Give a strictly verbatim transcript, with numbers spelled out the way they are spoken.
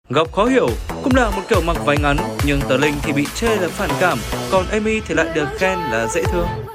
Gặp khó hiểu, cũng là một kiểu mặc váy ngắn, nhưng tờ Linh thì bị chê là phản cảm, còn Amy thì lại được khen là dễ thương.